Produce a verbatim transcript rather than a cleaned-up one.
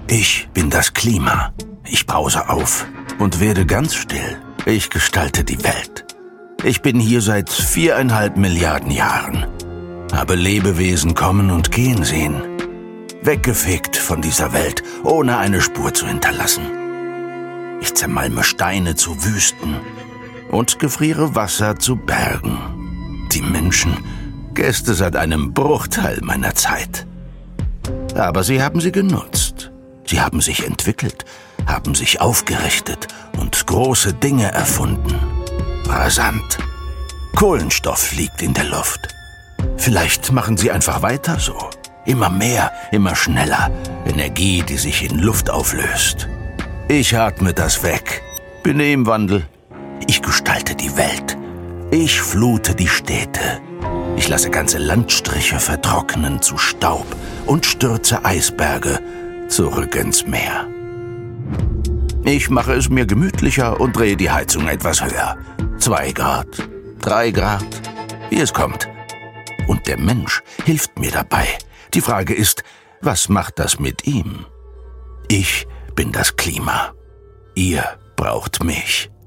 Ich bin das Klima. Ich brause auf und werde ganz still. Ich gestalte die Welt. Ich bin hier seit viereinhalb Milliarden Jahren. Habe Lebewesen kommen und gehen sehen. Weggefegt von dieser Welt, ohne eine Spur zu hinterlassen. Ich zermalme Steine zu Wüsten und gefriere Wasser zu Bergen. Die Menschen, Gäste seit einem Bruchteil meiner Zeit. Aber sie haben sie genutzt. Sie haben sich entwickelt, haben sich aufgerichtet und große Dinge erfunden. Rasant. Kohlenstoff liegt in der Luft. Vielleicht machen sie einfach weiter so. Immer mehr, immer schneller. Energie, die sich in Luft auflöst. Ich atme das weg. Bin im Wandel. Ich gestalte die Welt. Ich flute die Städte. Ich lasse ganze Landstriche vertrocknen zu Staub und stürze Eisberge zurück ins Meer. Ich mache es mir gemütlicher und drehe die Heizung etwas höher. Zwei Grad, drei Grad, wie es kommt. Und der Mensch hilft mir dabei. Die Frage ist, was macht das mit ihm? Ich bin das Klima. Ihr braucht mich.